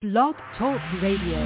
Blog Talk Radio.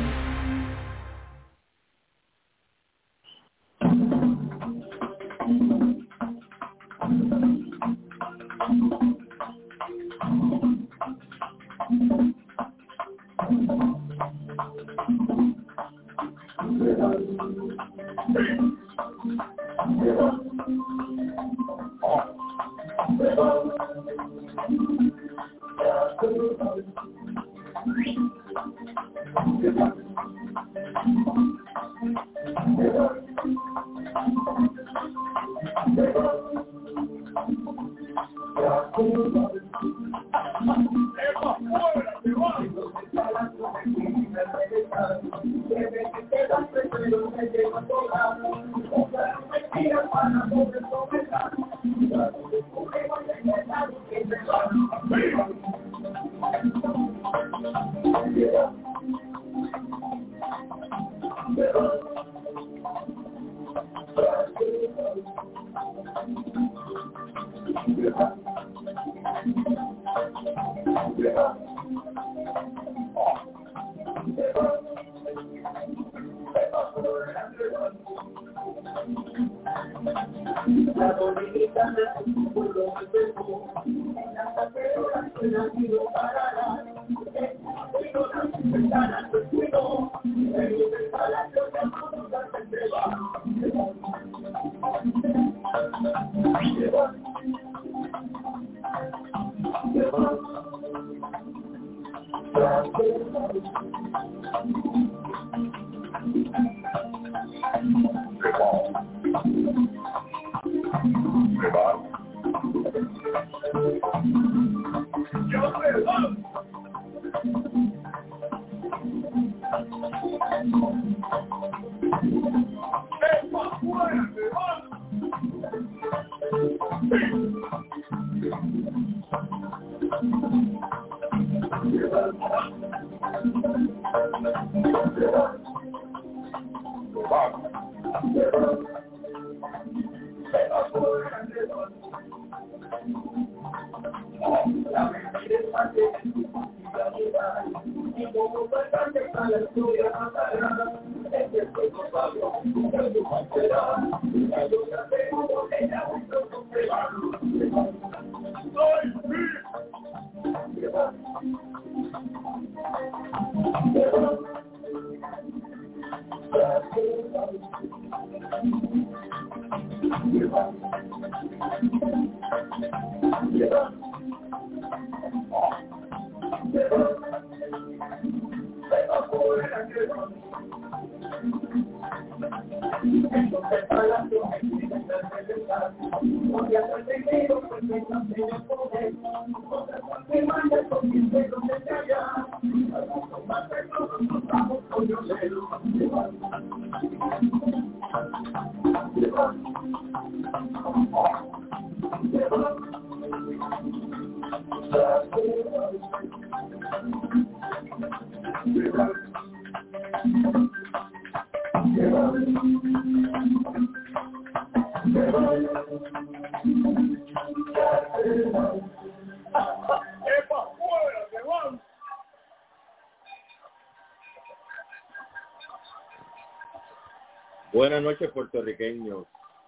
Buenas noches, puertorriqueños.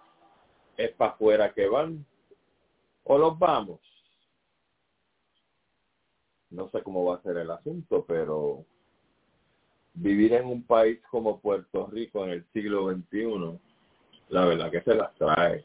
¿Es para afuera que van o los vamos? No sé cómo va a ser el asunto, pero vivir en un país como Puerto Rico en el siglo XXI, la verdad que se las trae.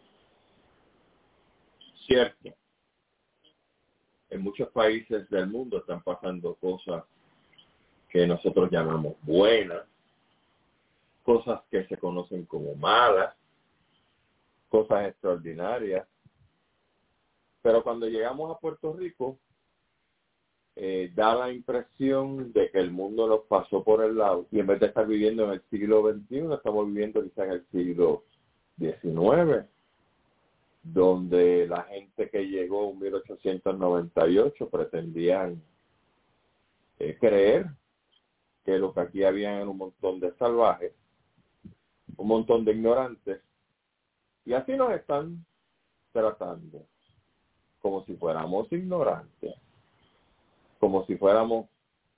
Cierto, en muchos países del mundo están pasando cosas que nosotros llamamos buenas, cosas que se conocen como malas, cosas extraordinarias. Pero cuando llegamos a Puerto Rico, da la impresión de que el mundo nos pasó por el lado y en vez de estar viviendo en el siglo XXI, estamos viviendo quizás en el siglo XIX, donde la gente que llegó en 1898 pretendían creer que lo que aquí había era un montón de salvajes, un montón de ignorantes, y así nos están tratando, como si fuéramos ignorantes, como si fuéramos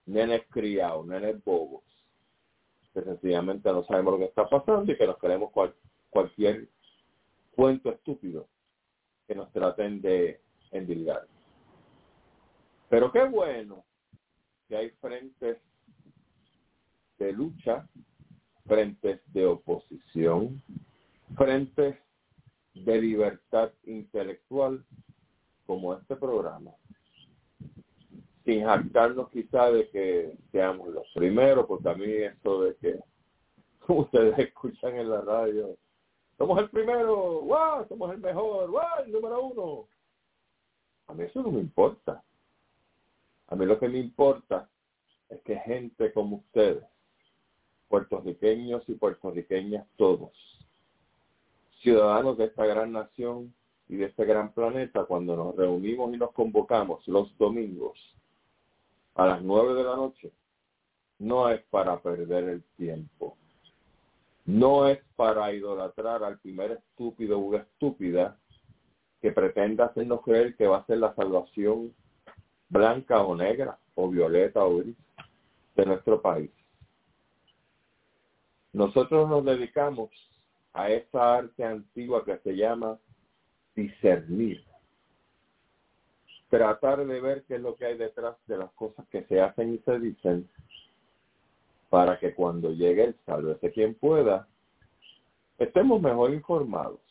nenes criados, nenes bobos, que sencillamente no sabemos lo que está pasando y que nos creemos cualquier cuento estúpido que nos traten de endilgar. Pero qué bueno que hay frentes de lucha, frentes de oposición, frentes de libertad intelectual como este programa, sin jactarnos quizá de que seamos los primeros, porque a mí esto de que ustedes escuchan en la radio, somos el primero, ¡wow! Somos el mejor, ¡wow! El número uno. A mí eso no me importa. A mí lo que me importa es que gente como ustedes, puertorriqueños y puertorriqueñas todos, ciudadanos de esta gran nación y de este gran planeta, cuando nos reunimos y nos convocamos los domingos a las 9 de la noche, no es para perder el tiempo. No es para idolatrar al primer estúpido u estúpida que pretenda hacernos creer que va a ser la salvación blanca o negra, o violeta o gris de nuestro país. Nosotros nos dedicamos a esa arte antigua que se llama discernir. Tratar de ver qué es lo que hay detrás de las cosas que se hacen y se dicen, para que cuando llegue el sálvese quien pueda, estemos mejor informados.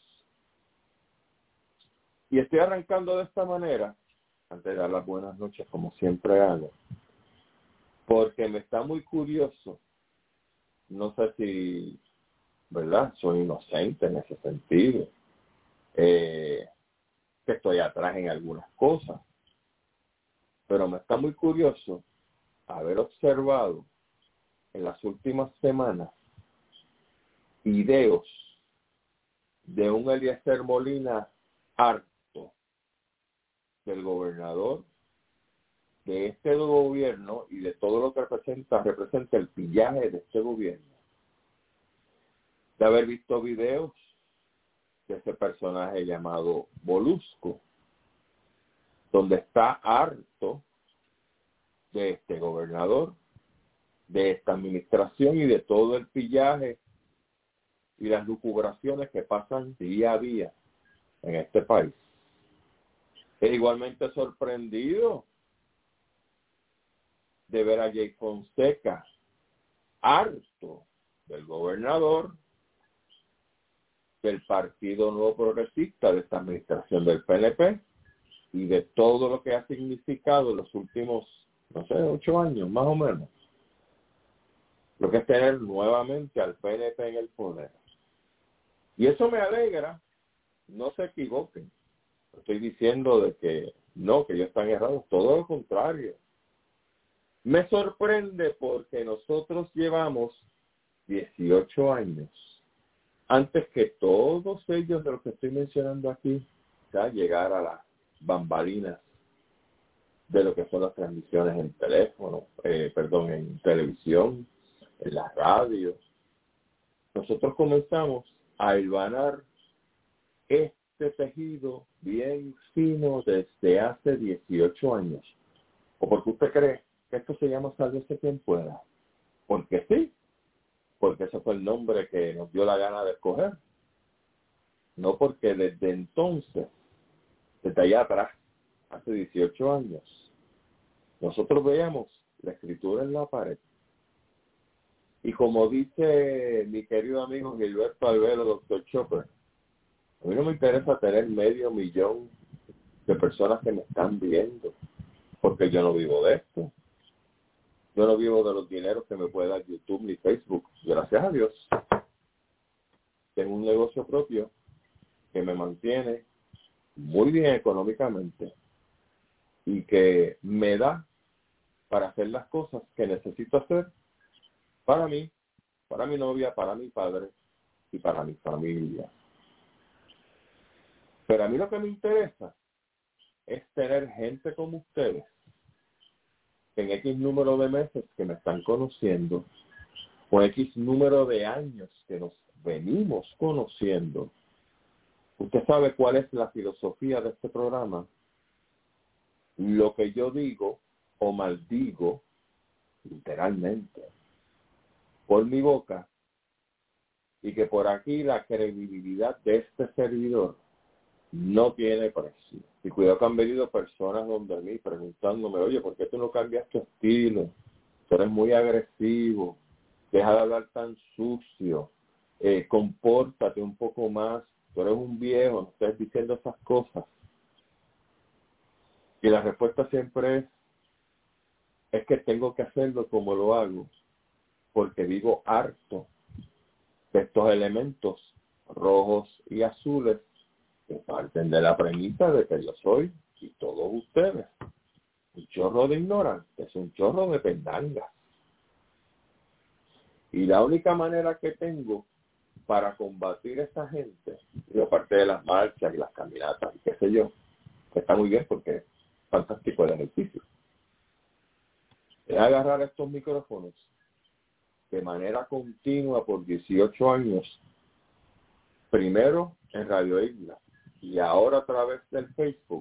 Y estoy arrancando de esta manera, antes de dar las buenas noches, como siempre hago, porque me está muy curioso. No sé si, ¿verdad?, soy inocente en ese sentido, que estoy atrás en algunas cosas, pero me está muy curioso haber observado en las últimas semanas videos de un Eliezer Molina harto del gobernador de este gobierno y de todo lo que representa el pillaje de este gobierno. De haber visto videos de ese personaje llamado Molusco, donde está harto de este gobernador, de esta administración y de todo el pillaje y las lucubraciones que pasan día a día en este país. Es igualmente sorprendido de ver a Jay Fonseca harto del gobernador, del Partido Nuevo Progresista, de esta administración del PNP y de todo lo que ha significado en los últimos, 8 años, más o menos. Lo que es tener nuevamente al PNP en el poder. Y eso me alegra, no se equivoquen. Estoy diciendo de que no, que ellos están errados, todo lo contrario. Me sorprende porque nosotros llevamos 18 años antes que todos ellos de los que estoy mencionando aquí, ya llegar a las bambalinas de lo que son las transmisiones en teléfono, en televisión, en la radio. Nosotros comenzamos a hilvanar este tejido bien fino desde hace 18 años. ¿O porque usted cree que esto se llama Sálvese quien pueda? Porque sí, porque ese fue el nombre que nos dio la gana de escoger. No porque desde entonces, desde allá atrás, hace 18 años, nosotros veíamos la escritura en la pared. Y como dice mi querido amigo Gilberto Albero, Dr. Chopper, a mí no me interesa tener 500,000 de personas que me están viendo, porque yo no vivo de esto. Yo no vivo de los dineros que me puede dar YouTube ni Facebook. Gracias a Dios. Tengo un negocio propio que me mantiene muy bien económicamente y que me da para hacer las cosas que necesito hacer para mí, para mi novia, para mi padre y para mi familia. Pero a mí lo que me interesa es tener gente como ustedes en X número de meses que me están conociendo o X número de años que nos venimos conociendo. Usted sabe cuál es la filosofía de este programa. Lo que yo digo o maldigo literalmente, por mi boca, y que por aquí la credibilidad de este servidor no tiene precio. Y cuidado que han venido personas donde mí preguntándome, oye, ¿por qué tú no cambias tu estilo? Tú eres muy agresivo, deja de hablar tan sucio, compórtate un poco más, tú eres un viejo, no estés diciendo esas cosas. Y la respuesta siempre es que tengo que hacerlo como lo hago, porque vivo harto de estos elementos rojos y azules que parten de la premisa de que yo soy y todos ustedes un chorro de ignorantes, un chorro de pendangas. Y la única manera que tengo para combatir a esta gente, y aparte de las marchas y las caminatas y qué sé yo, que está muy bien porque es fantástico el ejercicio, es agarrar estos micrófonos de manera continua por 18 años, primero en Radio Isla y ahora a través del Facebook,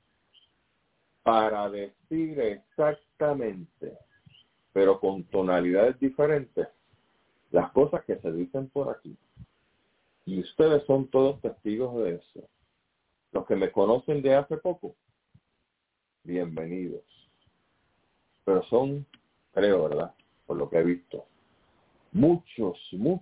para decir exactamente, pero con tonalidades diferentes, las cosas que se dicen por aquí. Y ustedes son todos testigos de eso. Los que me conocen de hace poco, bienvenidos. Pero son, creo, ¿verdad? Por lo que he visto, muchos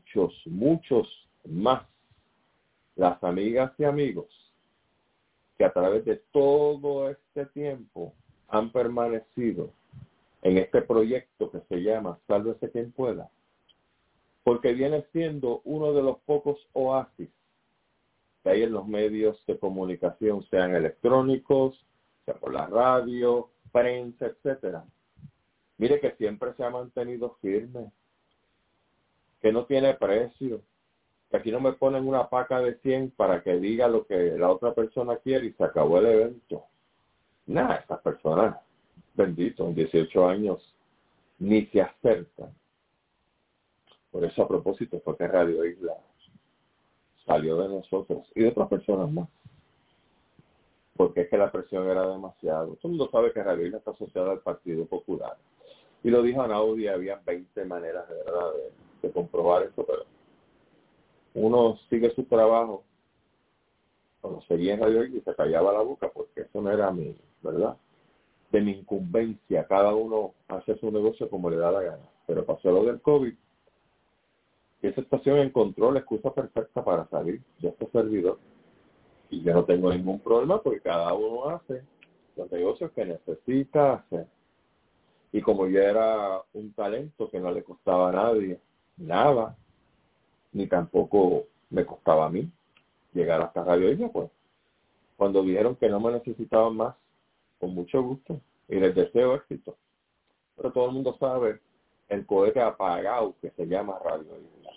más las amigas y amigos que a través de todo este tiempo han permanecido en este proyecto que se llama Sálvese quien pueda, porque viene siendo uno de los pocos oasis que hay en los medios de comunicación, sean electrónicos, sea por la radio, prensa, etcétera. Mire que siempre se ha mantenido firme, que no tiene precio, que aquí no me ponen una paca de 100 para que diga lo que la otra persona quiere y se acabó el evento. Nada, estas personas, bendito, en 18 años, ni se acercan. Por eso, a propósito, fue que Radio Isla salió de nosotros y de otras personas más. Porque es que la presión era demasiado. Todo el mundo sabe que Radio Isla está asociada al Partido Popular. Y lo dijo Anaudi, había 20 maneras de verdad de comprobar eso, pero uno sigue su trabajo. Cuando seguía en Radio Isla y se callaba la boca, porque eso no era mi, ¿verdad? De mi incumbencia. Cada uno hace su negocio como le da la gana. Pero pasó lo del COVID. Y esa estación encontró la excusa perfecta para salir de este servidor. Y yo no tengo ningún problema porque cada uno hace los negocios que necesita hacer. Y como yo era un talento que no le costaba a nadie nada, ni tampoco me costaba a mí llegar hasta Radio Isla, pues cuando dijeron que no me necesitaban más, con mucho gusto, y les deseo éxito. Pero todo el mundo sabe el cohete apagado que se llama Radio Isla.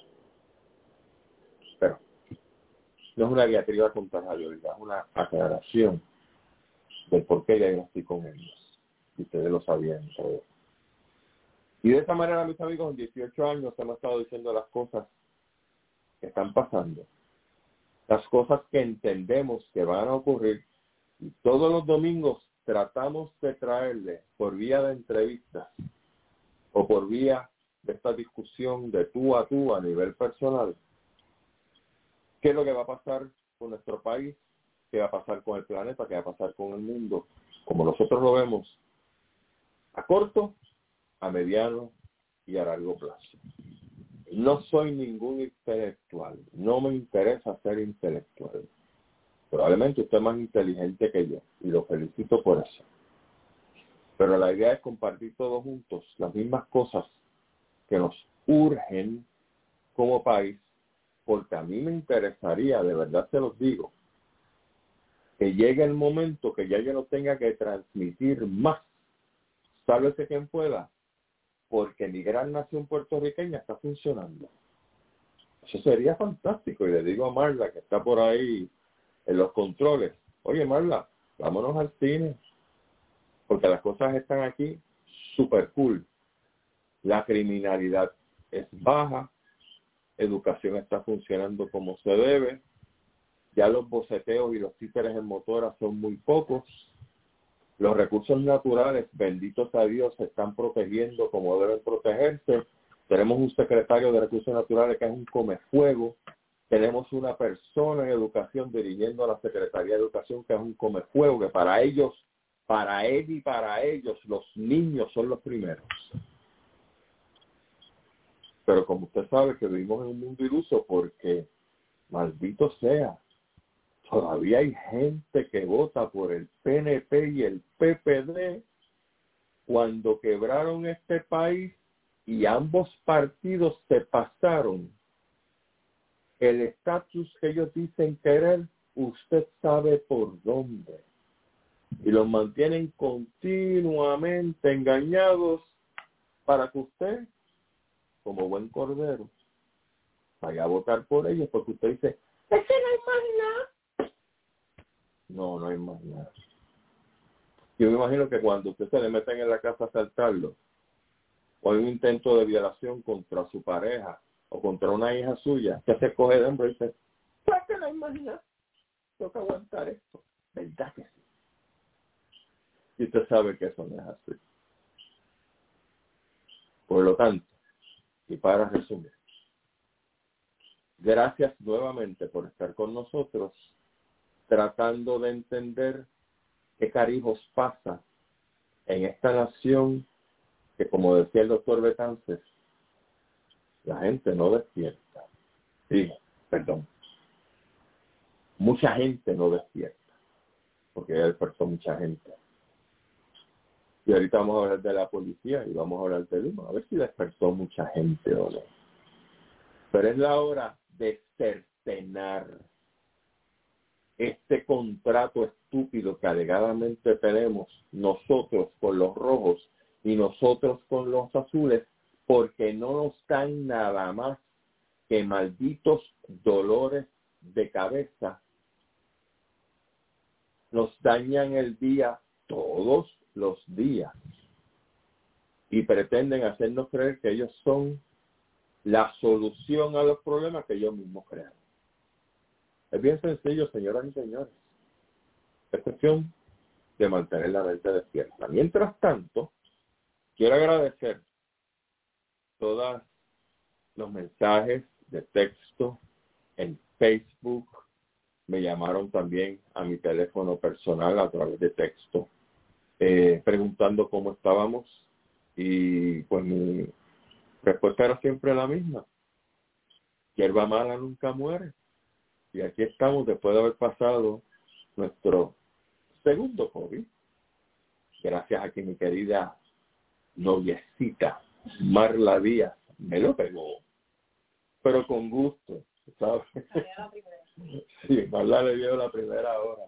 Pero no es una diatriba contra Radio Isla, es una aclaración del por qué ya yo estoy con ellos. Y ustedes lo sabían todo. Y de esa manera, mis amigos, en 18 años hemos estado diciendo las cosas que están pasando, las cosas que entendemos que van a ocurrir, y todos los domingos tratamos de traerle por vía de entrevistas o por vía de esta discusión de tú a nivel personal, qué es lo que va a pasar con nuestro país, qué va a pasar con el planeta, qué va a pasar con el mundo, como nosotros lo vemos, a corto, a mediano y a largo plazo. No soy ningún intelectual, no me interesa ser intelectual. Probablemente usted es más inteligente que yo y lo felicito por eso. Pero la idea es compartir todos juntos las mismas cosas que nos urgen como país, porque a mí me interesaría, de verdad se los digo, que llegue el momento que ya yo no tenga que transmitir más, sálvese quien pueda, porque mi gran nación puertorriqueña está funcionando. Eso sería fantástico. Y le digo a Marla, que está por ahí en los controles, oye Marla, vámonos al cine, porque las cosas están aquí súper cool. La criminalidad es baja, educación está funcionando como se debe, ya los boceteos y los títeres en motora son muy pocos, Los recursos naturales, benditos a Dios, se están protegiendo como deben protegerse. Tenemos un secretario de Recursos Naturales que es un comefuego. Tenemos una persona en educación dirigiendo a la Secretaría de Educación que es un comefuego, que para ellos, para él y para ellos, los niños son los primeros. Pero como usted sabe que vivimos en un mundo iluso porque, maldito sea, todavía hay gente que vota por el PNP y el PPD cuando quebraron este país y ambos partidos se pasaron el estatus que ellos dicen querer, usted sabe por dónde. Y los mantienen continuamente engañados para que usted, como buen cordero, vaya a votar por ellos porque usted dice, es que no hay más nada. No, no hay más nada. Yo me imagino que cuando usted se le meten en la casa a asaltarlo, o hay un intento de violación contra su pareja o contra una hija suya, que se coge de hombro y dice, pues que no hay más nada, tengo que aguantar esto. ¿Verdad que sí? Y usted sabe que eso no es así. Por lo tanto, y para resumir, gracias nuevamente por estar con nosotros, tratando de entender qué carijos pasa en esta nación que, como decía el doctor Betances, la gente no despierta. Sí, perdón. Mucha gente no despierta, porque ya despertó mucha gente. Y ahorita vamos a hablar de la policía y vamos a hablar de Luma, a ver si despertó mucha gente o no. Pero es la hora de cercenar este contrato estúpido que alegadamente tenemos nosotros con los rojos y nosotros con los azules, porque no nos dan nada más que malditos dolores de cabeza. Nos dañan el día todos los días y pretenden hacernos creer que ellos son la solución a los problemas que ellos mismos crean. Es bien sencillo, señoras y señores. Es cuestión de mantener la mente despierta. Mientras tanto, quiero agradecer todos los mensajes de texto en Facebook. Me llamaron también a mi teléfono personal a través de texto, preguntando cómo estábamos. Y pues mi respuesta era siempre la misma. Hierba mala nunca muere. Y aquí estamos después de haber pasado nuestro segundo COVID. Gracias a que mi querida noviecita Marla Díaz me lo pegó. Pero con gusto, ¿sabes? Sí, Marla le dio la primera hora.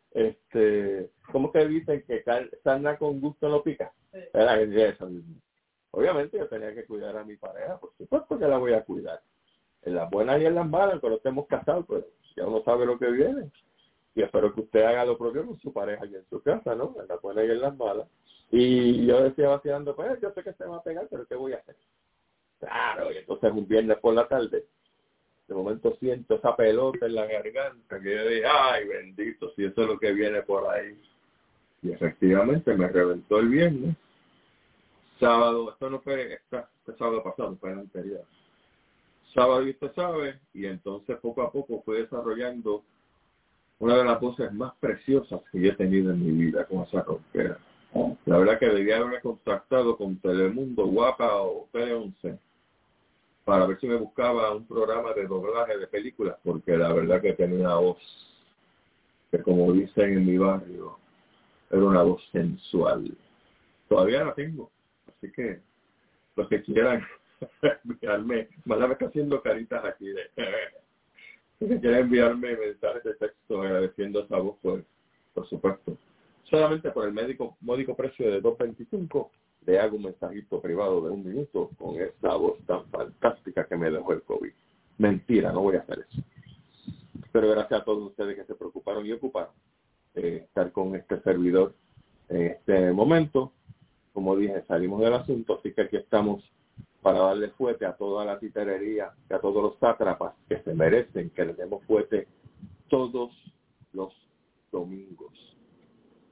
¿Cómo que dicen que sarna con gusto no pica? Era eso mismo. Obviamente yo tenía que cuidar a mi pareja, por supuesto que la voy a cuidar. En las buenas y en las malas, cuando estemos casados, pues ya uno sabe lo que viene. Y espero que usted haga lo propio con su pareja y en su casa, ¿no? En las buenas y en las malas. Y yo decía vacilando, pues yo sé que se va a pegar, pero ¿qué voy a hacer? Claro, y entonces un viernes por la tarde, de momento siento esa pelota en la garganta, que yo dije, ay, bendito, si eso es lo que viene por ahí. Y efectivamente me reventó el viernes. Sábado, esto no fue este sábado pasado, fue el anterior. Sábado y usted sabe, y entonces poco a poco fue desarrollando una de las voces más preciosas que yo he tenido en mi vida con esa rockera. La verdad que debía haberme contactado con Telemundo, Guapa o Tele 11 para ver si me buscaba un programa de doblaje de películas, porque la verdad que tenía una voz que, como dicen en mi barrio, era una voz sensual. Todavía la tengo, así que los que quieran enviarme, Mala me está haciendo caritas aquí de los que quieran enviarme mensajes de texto agradeciendo esa voz, pues, por supuesto. Solamente por el módico precio de $2.25 le hago un mensajito privado de 1 minuto con esa voz tan fantástica que me dejó el COVID. Mentira, no voy a hacer eso. Pero gracias a todos ustedes que se preocuparon y ocuparon estar con este servidor en este momento. Como dije, salimos del asunto, así que aquí estamos para darle fuerte a toda la titerería, a todos los sátrapas que se merecen que les demos fuerte todos los domingos.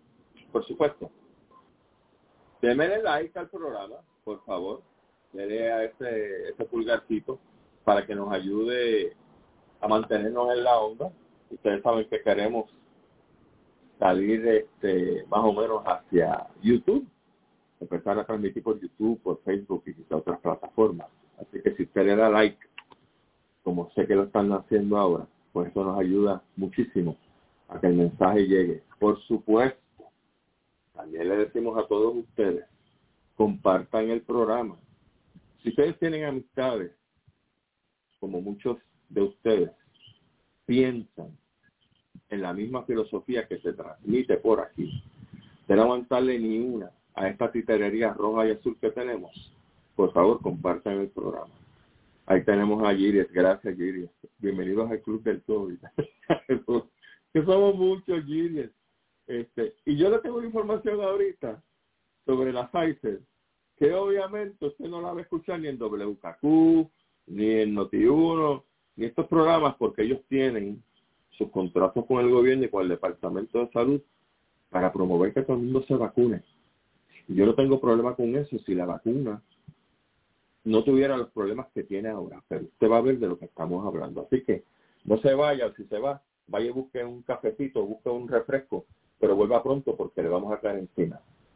por supuesto, denle like al programa, por favor. Denle a ese pulgarcito para que nos ayude a mantenernos en la onda. Ustedes saben que queremos salir más o menos hacia YouTube, empezar a transmitir por YouTube, por Facebook y quizá otras plataformas. Así que si usted le da like, como sé que lo están haciendo ahora, pues eso nos ayuda muchísimo a que el mensaje llegue. Por supuesto, también le decimos a todos ustedes, compartan el programa. Si ustedes tienen amistades, como muchos de ustedes, piensan en la misma filosofía que se transmite por aquí, de no aguantarle ni una a esta titerería roja y azul que tenemos, por favor, compartan el programa. Ahí tenemos a Giries. Gracias, Giries. Bienvenidos al Club del COVID. Que somos muchos, Giries. Y yo le tengo información ahorita sobre la Pfizer, que obviamente usted no la va a escuchar ni en WKQ, ni en Noti1, ni estos programas, porque ellos tienen sus contratos con el gobierno y con el Departamento de Salud para promover que todo el mundo se vacune. Y yo no tengo problema con eso si la vacuna no tuviera los problemas que tiene ahora, pero usted va a ver de lo que estamos hablando. Así que no se vaya, o si se va, vaya y busque un cafecito, busque un refresco, pero vuelva pronto porque le vamos a caer encima.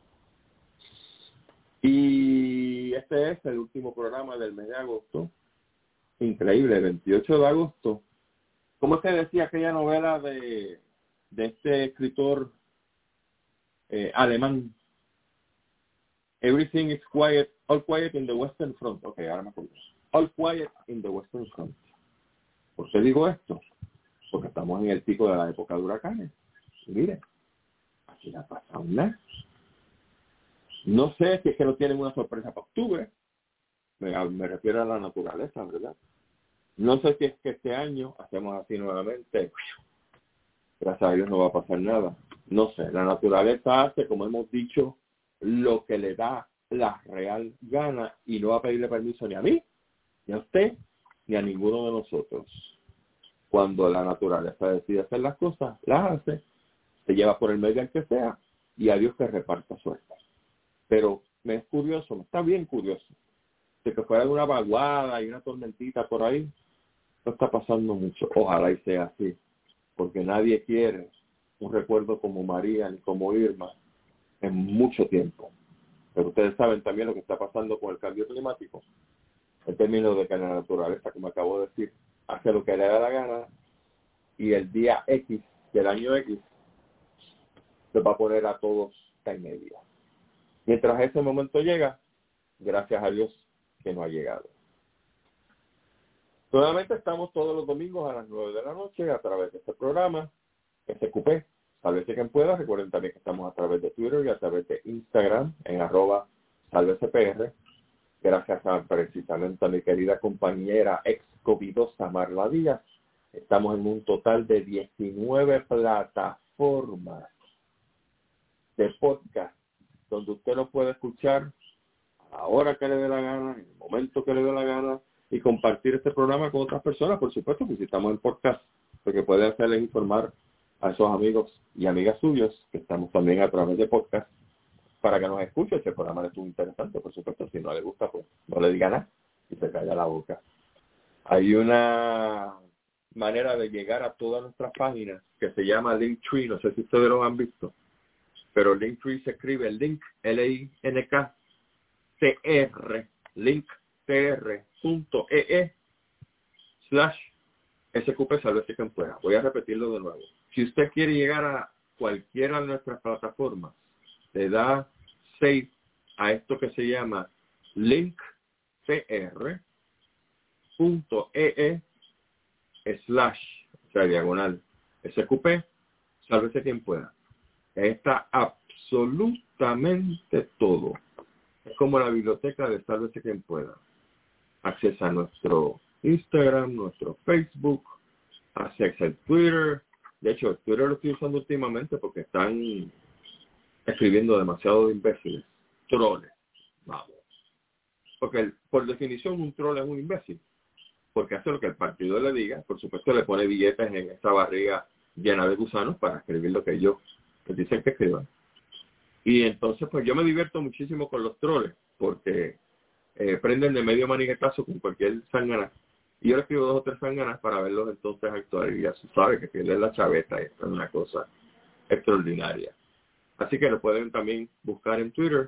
Y este es el último programa del mes de agosto. Increíble, el 28 de agosto. ¿Cómo se decía aquella novela de este escritor alemán? Everything is quiet, all quiet in the Western Front. Ok, ahora me acuerdo. All quiet in the Western Front. ¿Por qué digo esto? Porque estamos en el pico de la época de huracanes. Y mire, aquí no ha pasado nada. No sé si es que no tienen una sorpresa para octubre. Me refiero a la naturaleza, ¿verdad? No sé si es que este año hacemos así nuevamente. Gracias a Dios no va a pasar nada. No sé, la naturaleza hace, como hemos dicho, lo que le da la real gana y no va a pedirle permiso ni a mí, ni a usted, ni a ninguno de nosotros. Cuando la naturaleza decide hacer las cosas, las hace, se lleva por el medio al que sea y a Dios que reparta suerte. Pero me es curioso, me está bien curioso, de que fuera de una vaguada y una tormentita por ahí, no está pasando mucho. Ojalá y sea así, porque nadie quiere un recuerdo como María ni como Irma en mucho tiempo. Pero ustedes saben también lo que está pasando con el cambio climático, en términos de que la naturaleza, como acabo de decir, hace lo que le da la gana y el día X del año X los va a poner a todos en medio. Mientras ese momento llega, gracias a Dios que no ha llegado. Nuevamente estamos todos los domingos a las 9 de la noche a través de este programa, SQP, Sálvese quien pueda. Recuerden también que estamos a través de Twitter y a través de Instagram en @SálvesePR. Gracias a precisamente a mi querida compañera ex-covidosa Marla Díaz. Estamos en un total de 19 plataformas de podcast donde usted lo puede escuchar a la hora que le dé la gana, en el momento que le dé la gana, y compartir este programa con otras personas, por supuesto, que si estamos en podcast, porque puede hacerles informar a esos amigos y amigas suyos, que estamos también a través de podcast, para que nos escuche. Este programa le estuvo interesante, por supuesto. Si no le gusta, pues no le diga nada y se calla la boca. Hay una manera de llegar a todas nuestras páginas que se llama Linktree. No sé si ustedes lo han visto, pero Linktree se escribe link, L-I-N-K-T-R, linktr.ee/SQP, Sálvese quien pueda. Voy a repetirlo de nuevo. Si usted quiere llegar a cualquiera de nuestras plataformas, le da save a esto que se llama linktr.ee/SQP, Sálvese quien pueda. Está absolutamente todo. Es como la biblioteca de Sálvese quien pueda. Accesa a nuestro Instagram, nuestro Facebook, accesa el Twitter. De hecho, el Twitter lo estoy usando últimamente porque están escribiendo demasiado imbéciles. Troles. Vamos. Porque por definición un troll es un imbécil. Porque hace lo que el partido le diga. Por supuesto le pone billetes en esa barriga llena de gusanos para escribir lo que ellos les dicen que escriban. Y entonces, pues yo me divierto muchísimo con los troles, porque prenden de medio maniguetazo con cualquier zángana. Y yo le escribo 2 o 3 zánganas para verlos entonces actuar. Y ya se sabe que pierden la chaveta. Y esto es una cosa extraordinaria. Así que lo pueden también buscar en Twitter,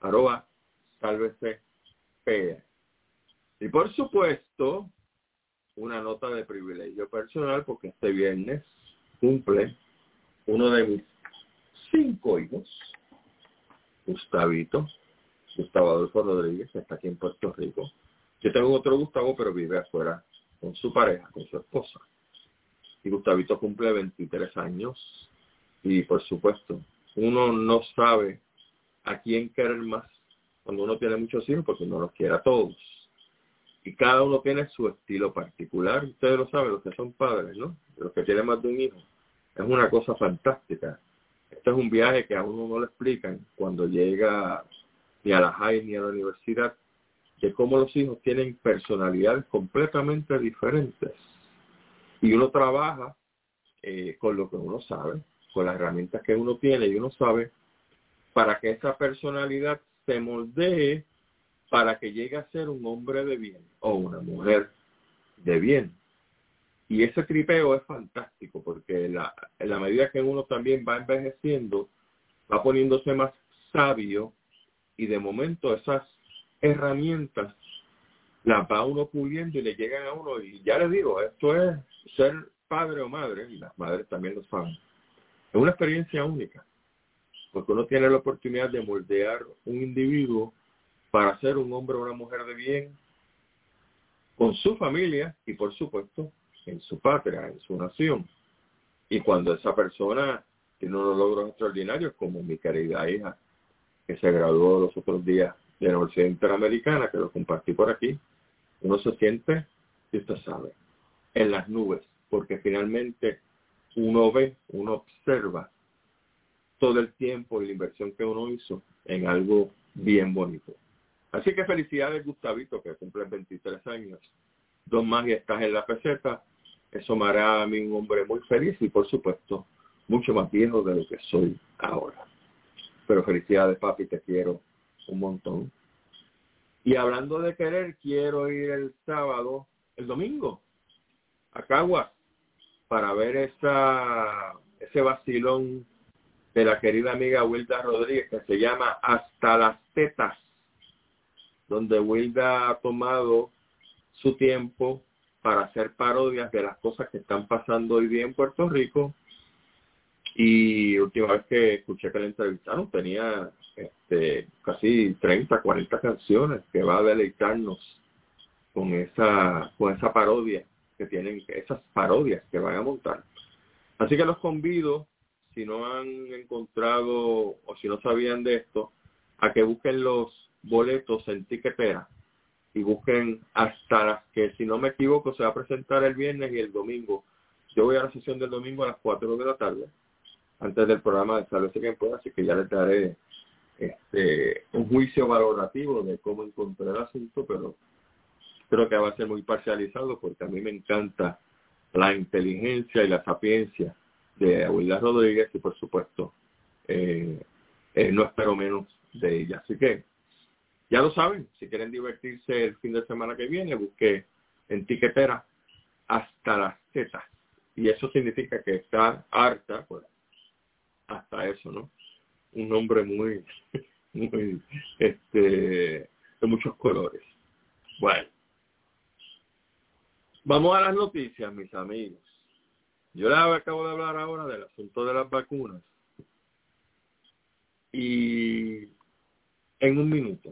@sálvesepr. Y por supuesto, una nota de privilegio personal, porque este viernes cumple uno de mis 5 hijos, Gustavo Adolfo Rodríguez, que está aquí en Puerto Rico. Yo tengo otro Gustavo, pero vive afuera con su pareja, con su esposa. Y Gustavito cumple 23 años. Y por supuesto, uno no sabe a quién querer más cuando uno tiene muchos hijos, porque uno los quiere a todos. Y cada uno tiene su estilo particular. Ustedes lo saben, los que son padres, ¿no? Los que tienen más de un hijo. Es una cosa fantástica. Esto es un viaje que a uno no le explican cuando llega ni a la high ni a la universidad, de cómo los hijos tienen personalidades completamente diferentes. Y uno trabaja con lo que uno sabe, con las herramientas que uno tiene, y uno sabe para que esa personalidad se moldee para que llegue a ser un hombre de bien o una mujer de bien. Y ese tripeo es fantástico, porque en la medida que uno también va envejeciendo, va poniéndose más sabio, y de momento esas herramientas las va uno puliendo y le llegan a uno. Y ya les digo, esto es ser padre o madre, y las madres también lo saben. Es una experiencia única, porque uno tiene la oportunidad de moldear un individuo para ser un hombre o una mujer de bien con su familia y, por supuesto, en su patria, en su nación. Y cuando esa persona tiene unos logros extraordinarios, como mi querida hija, que se graduó los otros días de la Universidad Interamericana, que lo compartí por aquí, uno se siente, y usted sabe, en las nubes, porque finalmente uno ve, uno observa todo el tiempo y la inversión que uno hizo en algo bien bonito. Así que felicidades, Gustavito, que cumple 23 años. 2 más y estás en la peseta. Eso me hará a mí un hombre muy feliz y, por supuesto, mucho más viejo de lo que soy ahora. Pero felicidades, papi, te quiero un montón. Y hablando de querer, quiero ir el domingo, a Caguas, para ver ese vacilón de la querida amiga Wilda Rodríguez, que se llama Hasta las Tetas, donde Wilda ha tomado su tiempo para hacer parodias de las cosas que están pasando hoy día en Puerto Rico. Y última vez que escuché que la entrevistaron tenía casi 30, 40 canciones que va a deleitarnos con esa parodia que tienen, esas parodias que van a montar. Así que los convido, si no han encontrado o si no sabían de esto, a que busquen los boletos en Tiquetera y busquen hasta las que, si no me equivoco, se va a presentar el viernes y el domingo. Yo voy a la sesión del domingo a las 4 de la tarde, antes del programa de Sálvese Quien Pueda, así que ya les daré un juicio valorativo de cómo encontré el asunto, pero creo que va a ser muy parcializado, porque a mí me encanta la inteligencia y la sapiencia de Wilda Rodríguez, y por supuesto no espero menos de ella. Así que ya lo saben, si quieren divertirse el fin de semana que viene, busque en Tiquetera Hasta las Tetas, y eso significa que está harta, pues hasta eso, ¿no? Un nombre muy de muchos colores. Bueno, vamos a las noticias, mis amigos. Yo les acabo de hablar ahora del asunto de las vacunas, y en un minuto,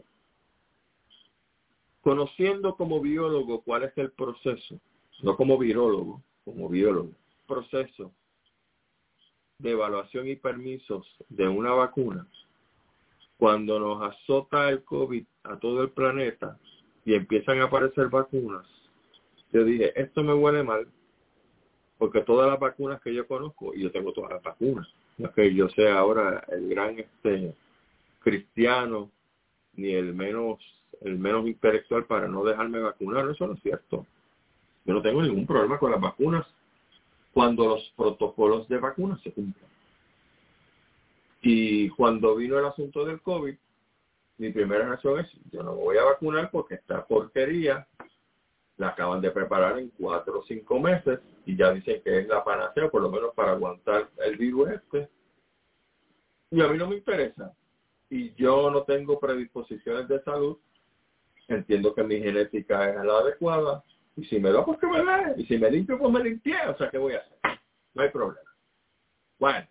conociendo como biólogo cuál es el proceso, no como virólogo, como biólogo, proceso de evaluación y permisos de una vacuna, cuando nos azota el COVID a todo el planeta y empiezan a aparecer vacunas, yo dije, esto me huele mal, porque todas las vacunas que yo conozco, y yo tengo todas las vacunas, no es que yo sea ahora el gran cristiano, ni el menos intelectual para no dejarme vacunar, eso no es cierto. Yo no tengo ningún problema con las vacunas cuando los protocolos de vacunas se cumplen. Y cuando vino el asunto del COVID, mi primera reacción es, yo no me voy a vacunar porque esta porquería la acaban de preparar en 4 o 5 meses y ya dicen que es la panacea, por lo menos para aguantar el virus este. Y a mí no me interesa. Y yo no tengo predisposiciones de salud. Entiendo que mi genética es la adecuada. Y si me da, pues que me dé. Y si me limpio, pues me limpié. O sea, ¿qué voy a hacer? No hay problema. Bueno.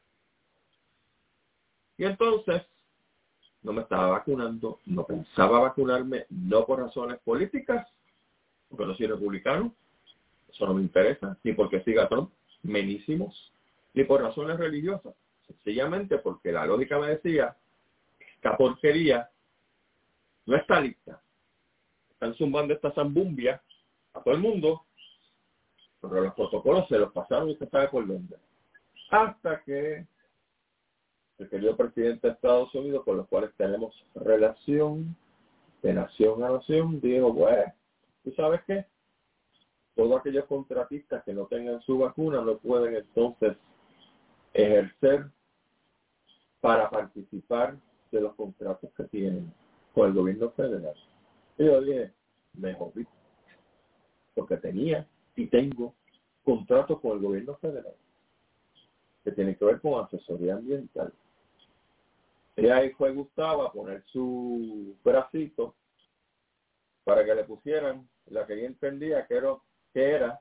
Y entonces, no me estaba vacunando. No pensaba vacunarme. No por razones políticas. Porque no soy republicano. Eso no me interesa. Ni porque siga Trump. Menísimos. Ni por razones religiosas. Sencillamente porque la lógica me decía, esta porquería no está lista. Están zumbando esta zambumbia a todo el mundo, pero los protocolos se los pasaron y usted sabe por dónde. Hasta que el querido presidente de Estados Unidos, con los cuales tenemos relación de nación a nación, dijo, bueno, ¿tú sabes qué? Todos aquellos contratistas que no tengan su vacuna no pueden entonces ejercer para participar de los contratos que tienen con el gobierno federal. Y yo dije, me jodí, porque tenía y tengo contratos con el gobierno federal que tienen que ver con asesoría ambiental. Y ahí fue Gustavo a poner su bracito para que le pusieran la que ella entendía que era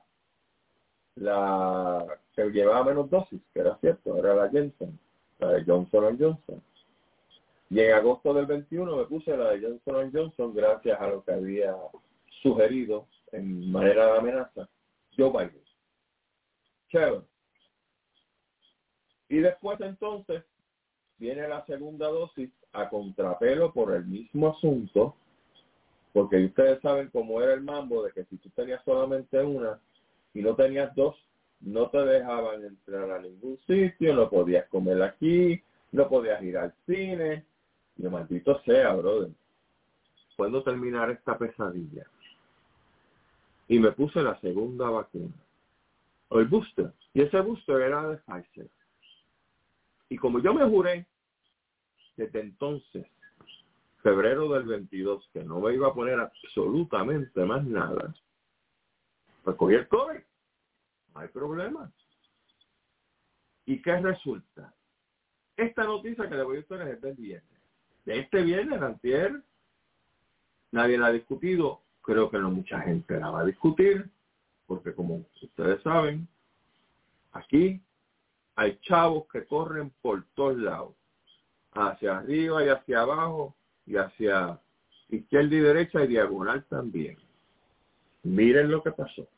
la que llevaba menos dosis, que era cierto, era la Janssen, la de Johnson & Johnson. Y en agosto del 21 me puse la de Johnson & Johnson gracias a lo que había sugerido en manera de amenaza Joe Biden. Chévere. Y después entonces viene la segunda dosis a contrapelo por el mismo asunto, porque ustedes saben cómo era el mambo de que si tú tenías solamente una y no tenías dos, no te dejaban entrar a ningún sitio, no podías comer aquí, no podías ir al cine. Y maldito sea, brother. ¿Cuándo terminar esta pesadilla? Y me puse la segunda vacuna, o el booster, y ese booster era de Pfizer. Y como yo me juré desde entonces, febrero del 22, que no me iba a poner absolutamente más nada, pues cogí el COVID. No hay problema. ¿Y qué resulta? Esta noticia que le voy a decir es del viernes. De este viernes, antier, nadie la ha discutido. Creo que no mucha gente la va a discutir, porque como ustedes saben, aquí hay chavos que corren por todos lados, hacia arriba y hacia abajo, y hacia izquierda y derecha y diagonal también. Miren lo que pasó.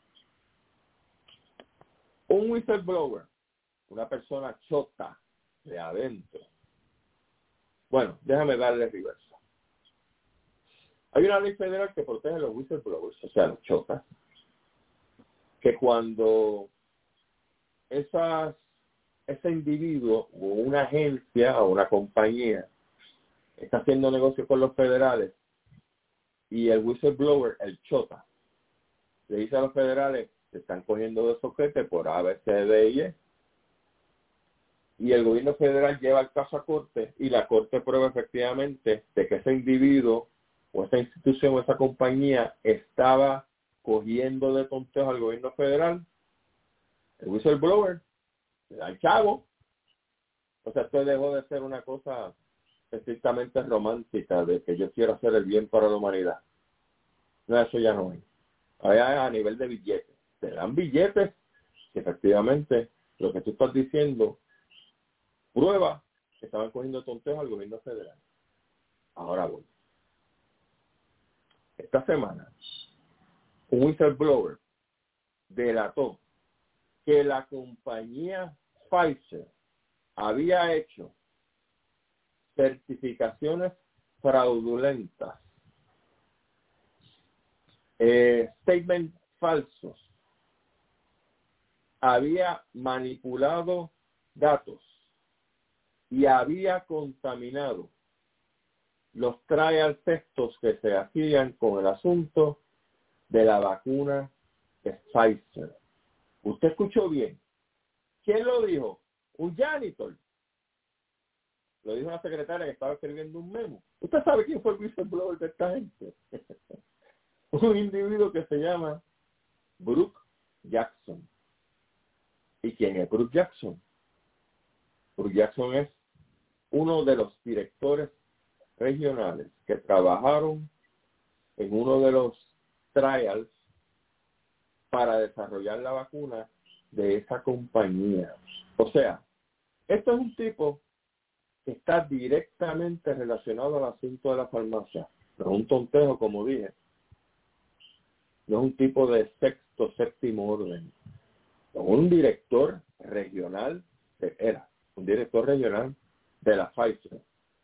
Un whistleblower, una persona chota de adentro. Bueno, déjame darle reversa. Hay una ley federal que protege a los whistleblowers, o sea, los chotas, que cuando ese individuo o una agencia o una compañía está haciendo negocio con los federales y el whistleblower, el chota, le dice a los federales que están cogiendo de soquete por A, B, C, D y E, y el gobierno federal lleva el caso a corte y la corte prueba efectivamente de que ese individuo o esa institución o esa compañía estaba cogiendo de tontejo al gobierno federal, el whistleblower le da el chavo. O sea, esto dejó de ser una cosa estrictamente romántica de que yo quiero hacer el bien para la humanidad. No, eso ya no es. Ahora es a nivel de billetes. Te dan billetes que efectivamente lo que tú estás diciendo prueba que estaban cogiendo tontejo al gobierno federal. Ahora voy. Esta semana, un whistleblower delató que la compañía Pfizer había hecho certificaciones fraudulentas, statements falsos, había manipulado datos y había contaminado los trial textos que se hacían con el asunto de la vacuna de Pfizer. ¿Usted escuchó bien? ¿Quién lo dijo? Un janitor. Lo dijo una secretaria que estaba escribiendo un memo. ¿Usted sabe quién fue el whistleblower de esta gente? Un individuo que se llama Brooke Jackson. ¿Y quién es Brooke Jackson? Brooke Jackson es uno de los directores regionales que trabajaron en uno de los trials para desarrollar la vacuna de esa compañía. O sea, esto es un tipo que está directamente relacionado al asunto de la farmacia. No es un tontejo, como dije. No es un tipo de sexto, séptimo orden. Es un director regional, era un director regional de la Pfizer.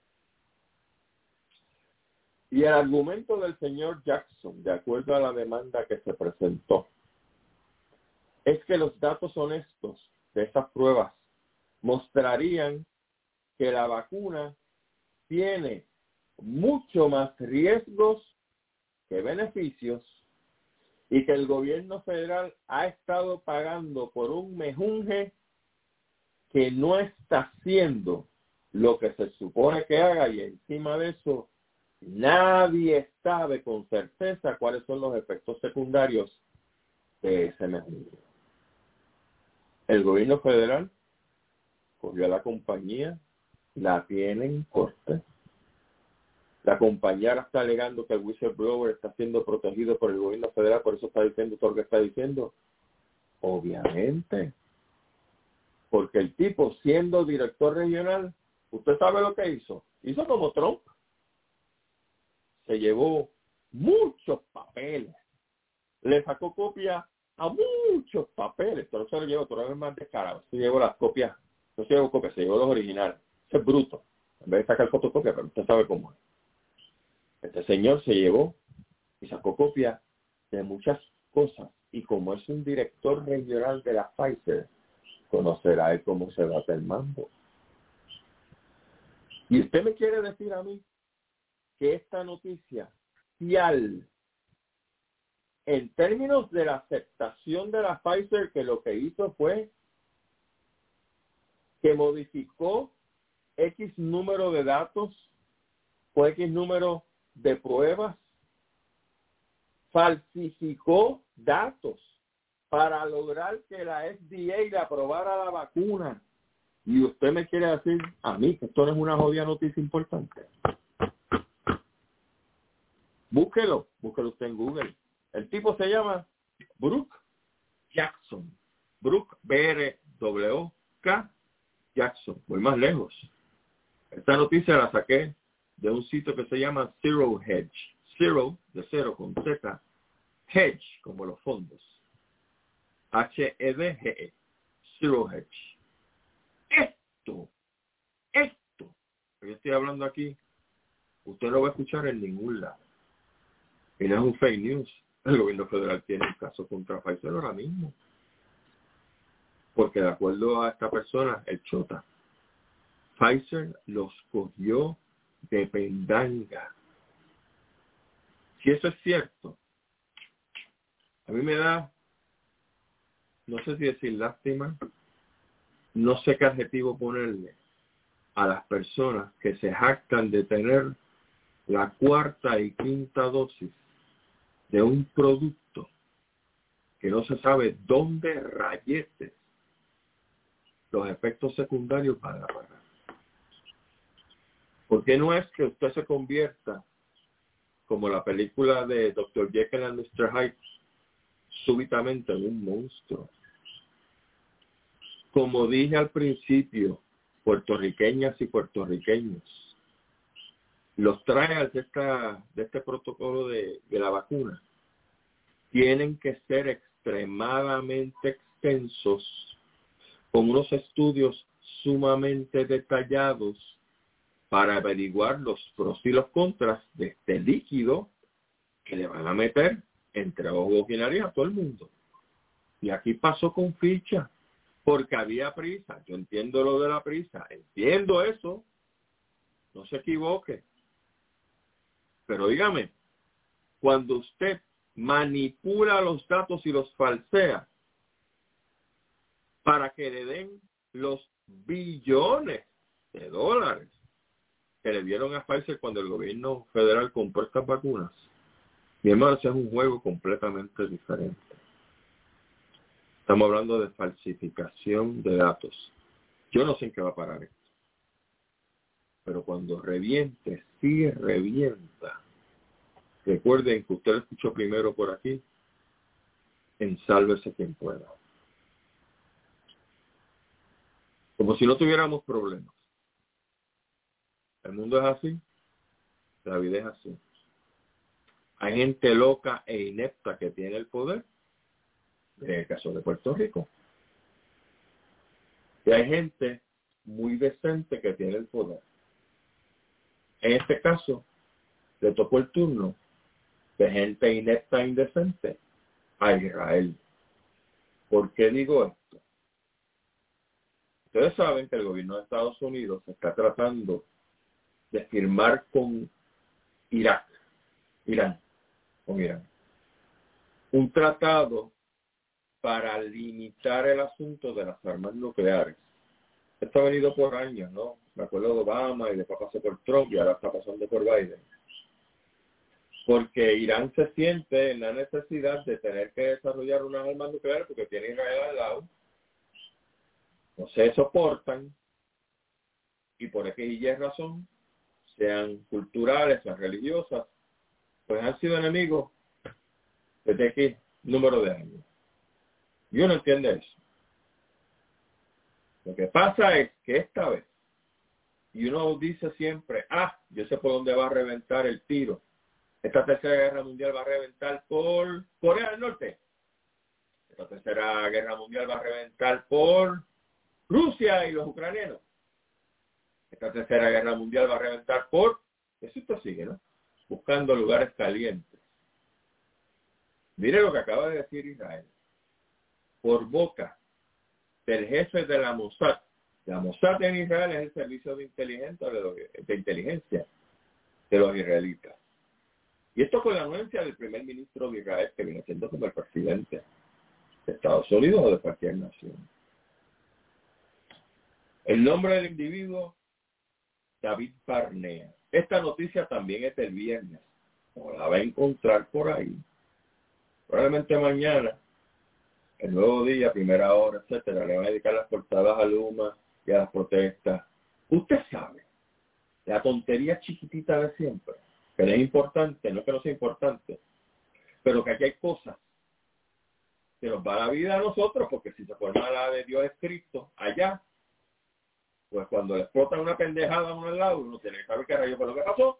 Y el argumento del señor Jackson, de acuerdo a la demanda que se presentó, es que los datos honestos de estas pruebas mostrarían que la vacuna tiene mucho más riesgos que beneficios y que el gobierno federal ha estado pagando por un mejunje que no está haciendo lo que se supone que haga, y encima de eso nadie sabe con certeza cuáles son los efectos secundarios de ese mejunje. El gobierno federal cogió a la compañía, la tiene en corte. La compañía ahora está alegando que el whistleblower está siendo protegido por el gobierno federal, por eso está diciendo todo lo que está diciendo. Obviamente. Porque el tipo, siendo director regional, ¿usted sabe lo que hizo? Hizo como Trump. Se llevó muchos papeles. Le sacó copia a muchos papeles. Pero no se lo llevó, todavía es más descarado. Se llevó las copias. No se llevó copias, se llevó los originales. Eso es bruto. En vez de sacar fotocopia, pero usted sabe cómo es. Este señor se llevó y sacó copia de muchas cosas. Y como es un director regional de la Pfizer, conocerá él cómo se bate el mambo. Y usted me quiere decir a mí que esta noticia fiel en términos de la aceptación de la Pfizer, que lo que hizo fue que modificó X número de datos o X número de pruebas, falsificó datos para lograr que la FDA le aprobara la vacuna. Y usted me quiere decir a mí que esto no es una jodida noticia importante. Búsquelo usted en Google. El tipo se llama Brooke Jackson. Brooke, B-R-W-K Jackson. Voy más lejos. Esta noticia la saqué de un sitio que se llama Zero Hedge. Zero, de cero con Z. Hedge, como los fondos. H-E-D-G-E. Zero Hedge. Esto que yo estoy hablando aquí, usted lo va a escuchar en ningún lado. Y no es un fake news. El gobierno federal tiene un caso contra Pfizer ahora mismo. Porque de acuerdo a esta persona, el chota, Pfizer los cogió de pendanga. Si eso es cierto, a mí me da, no sé si decir lástima, no sé qué adjetivo ponerle a las personas que se jactan de tener la cuarta y quinta dosis de un producto que no se sabe dónde rayetes los efectos secundarios van a pagar. Porque no es que usted se convierta, como la película de Dr. Jekyll and Mr. Hyde, súbitamente en un monstruo. Como dije al principio, puertorriqueñas y puertorriqueños, los trials de este protocolo de la vacuna tienen que ser extremadamente extensos, con unos estudios sumamente detallados para averiguar los pros y los contras de este líquido que le van a meter entre ojos y nariz a todo el mundo. Y aquí pasó con ficha, porque había prisa. Yo entiendo lo de la prisa, entiendo eso, no se equivoque. Pero dígame, cuando usted manipula los datos y los falsea para que le den los billones de dólares que le dieron a Pfizer cuando el gobierno federal compró estas vacunas, mi hermano, ese es un juego completamente diferente. Estamos hablando de falsificación de datos. Yo no sé en qué va a parar esto. Pero cuando reviente, sí revienta. Recuerden que usted lo escuchó primero por aquí, en Sálvese quien pueda. Como si no tuviéramos problemas. El mundo es así, la vida es así. Hay gente loca e inepta que tiene el poder, en el caso de Puerto Rico. Y hay gente muy decente que tiene el poder. En este caso, le tocó el turno de gente inepta e indecente a Israel. ¿Por qué digo esto? Ustedes saben que el gobierno de Estados Unidos está tratando de firmar con Irán, un tratado para limitar el asunto de las armas nucleares. Esto ha venido por años, ¿no? Me acuerdo de Obama y después pasó por Trump y ahora está pasando por Biden. Porque Irán se siente en la necesidad de tener que desarrollar unas armas nucleares porque tiene Israel al lado. No se soportan y por X y Y razón, sean culturales, sean religiosas, pues han sido enemigos desde X número de años. Y uno entiende eso. Lo que pasa es que esta vez, y uno dice siempre, yo sé por dónde va a reventar el tiro. Esta tercera guerra mundial va a reventar por Corea del Norte. Esta tercera guerra mundial va a reventar por Rusia y los ucranianos. Esta tercera guerra mundial va a reventar por... Eso esto sigue, ¿no? Buscando lugares calientes. Mire lo que acaba de decir Israel. Por boca del jefe de la Mossad. La Mossad en Israel es el servicio de inteligencia de los israelitas. Y esto con la anuencia del primer ministro de Israel, que viene siendo como el presidente de Estados Unidos o de cualquier nación. El nombre del individuo, David Barnea. Esta noticia también es del viernes. No la va a encontrar por ahí. Probablemente mañana, el nuevo día, primera hora, etcétera, le van a dedicar las portadas a Luma y a las protestas. Usted sabe, la tontería chiquitita de siempre, que no es importante, no es que no sea importante, pero que aquí hay cosas que nos va la vida a nosotros, porque si se forma la de Dios es Cristo allá, pues cuando le explotan una pendejada a uno al lado, uno tiene que saber qué rayo fue lo que pasó.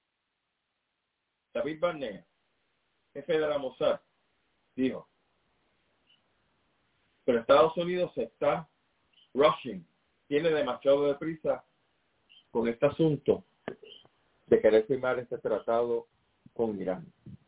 David Barnea, jefe de la Mossad, dijo, pero Estados Unidos se está rushing, tiene demasiado deprisa con este asunto de querer firmar este tratado con Irán.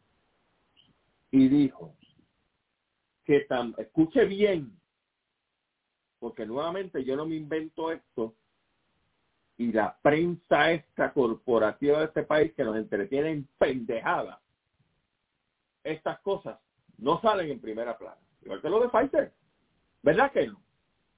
Y dijo que escuche bien, porque nuevamente yo no me invento esto, y la prensa esta corporativa de este país que nos entretiene en pendejadas, estas cosas no salen en primera plana. Igual que lo de Pfizer. ¿Verdad que no?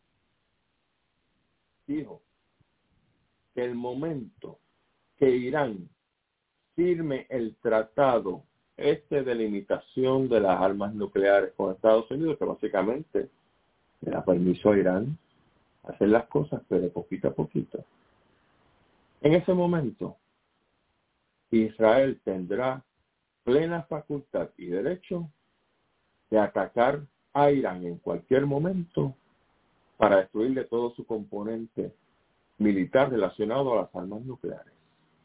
Dijo que el momento que Irán firme el tratado de limitación de las armas nucleares con Estados Unidos, que básicamente le da permiso a Irán a hacer las cosas, pero poquito a poquito. En ese momento, Israel tendrá plena facultad y derecho de atacar a Irán en cualquier momento para destruirle todo su componente militar relacionado a las armas nucleares.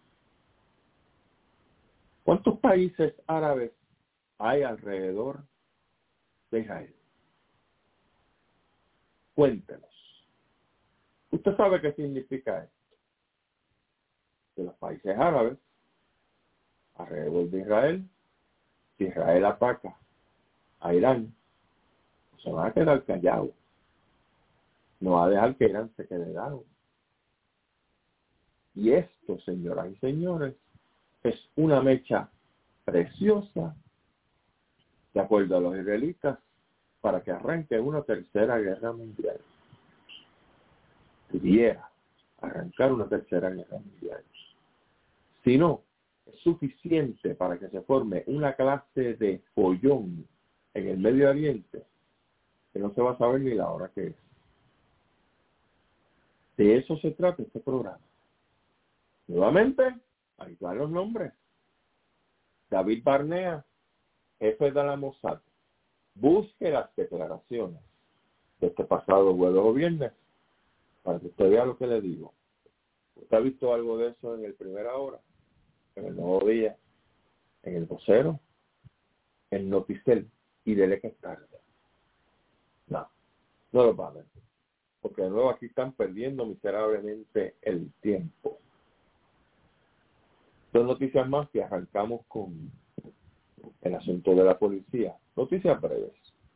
¿Cuántos países árabes hay alrededor de Israel? Cuéntenos. ¿Usted sabe qué significa esto? Que los países árabes alrededor de Israel, si Israel ataca a Irán, se van a quedar callados. No va a dejar que Irán se quede dado. Y esto, señoras y señores, es una mecha preciosa, de acuerdo a los israelitas, para que arranque una tercera guerra mundial. Pudiera arrancar una tercera guerra mundial. sino es suficiente para que se forme una clase de follón en el Medio Oriente que no se va a saber ni la hora que es. De eso se trata este programa. Nuevamente, ahí están los nombres. David Barnea, jefe de la Mossad. Busque las declaraciones de este pasado jueves o viernes para que usted vea lo que le digo. ¿Usted ha visto algo de eso en el Primera Hora, en el Nuevo Día, en el Vocero, en Noticel y dele que es tarde? No, no lo va a ver. Porque de nuevo aquí están perdiendo miserablemente el tiempo. Dos noticias más que arrancamos con el asunto de la policía. Noticias breves.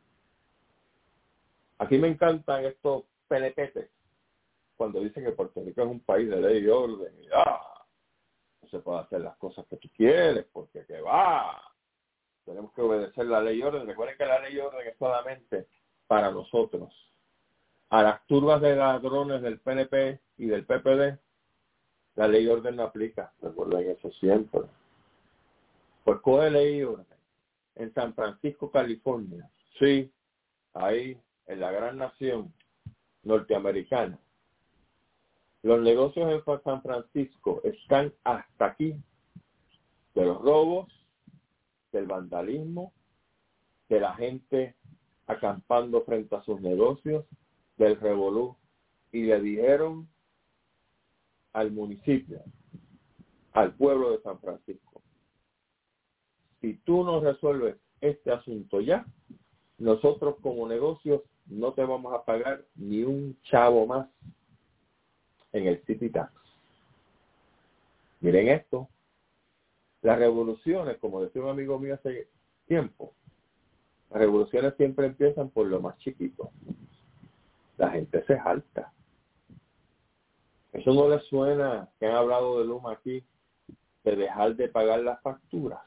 Aquí me encantan estos pelepetes cuando dicen que Puerto Rico es un país de ley y orden. Y, no se puede hacer las cosas que tú quieres porque que va. Tenemos que obedecer la ley y orden. Recuerden que la ley y orden es solamente para nosotros. A las turbas de ladrones del PNP y del PPD, la ley y orden no aplica. Recuerden eso siempre. Pues coge ley y orden. En San Francisco, California. Sí, ahí, en la gran nación norteamericana. Los negocios en San Francisco están hasta aquí de los robos, del vandalismo, de la gente acampando frente a sus negocios, del revolú. Y le dijeron al municipio, al pueblo de San Francisco, si tú no resuelves este asunto ya, nosotros como negocios no te vamos a pagar ni un chavo más en el City Tax. Miren esto. Las revoluciones, como decía un amigo mío hace tiempo, las revoluciones siempre empiezan por lo más chiquito. La gente se jalta. Eso no les suena, que han hablado de Luma aquí, de dejar de pagar las facturas.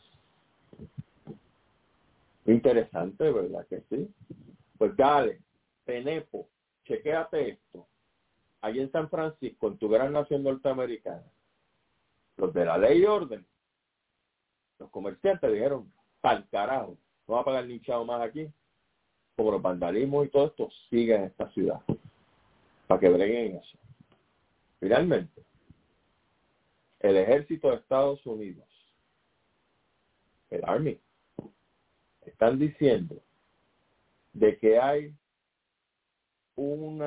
Interesante, ¿verdad que sí? Pues dale, Penepo, chequéate esto. Allí en San Francisco, en tu gran nación norteamericana, los de la ley y orden, los comerciantes dijeron, pa'l carajo, no va a pagar ni chavo más aquí, como los vandalismos y todo esto sigue en esta ciudad, para que breguen eso. Finalmente, el ejército de Estados Unidos, el Army, están diciendo de que hay un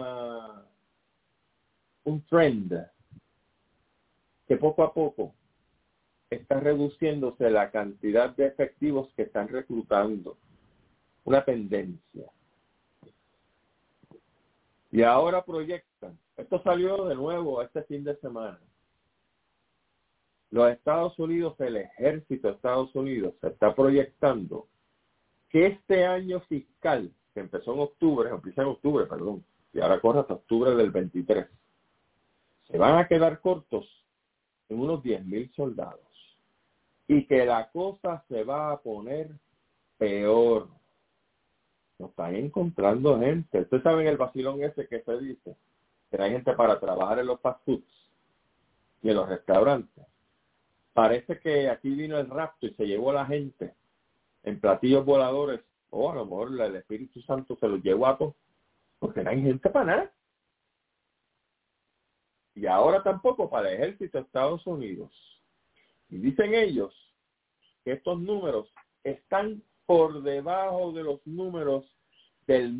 trend que poco a poco está reduciéndose la cantidad de efectivos que están reclutando. Una tendencia. Y ahora proyectan, esto salió de nuevo este fin de semana, los Estados Unidos, el ejército de Estados Unidos se está proyectando que este año fiscal, que empezó en octubre, empieza en octubre, perdón, y ahora corre hasta octubre del 23, se van a quedar cortos en unos 10,000 soldados. Y que la cosa se va a poner peor. Nos están encontrando gente. Ustedes saben el vacilón ese que se dice, que hay gente para trabajar en los fast foods y en los restaurantes. Parece que aquí vino el rapto y se llevó a la gente en platillos voladores. O a lo mejor el Espíritu Santo se los llevó a todos, porque no hay gente para nada. Y ahora tampoco para el ejército de Estados Unidos. Y dicen ellos que estos números están por debajo de los números del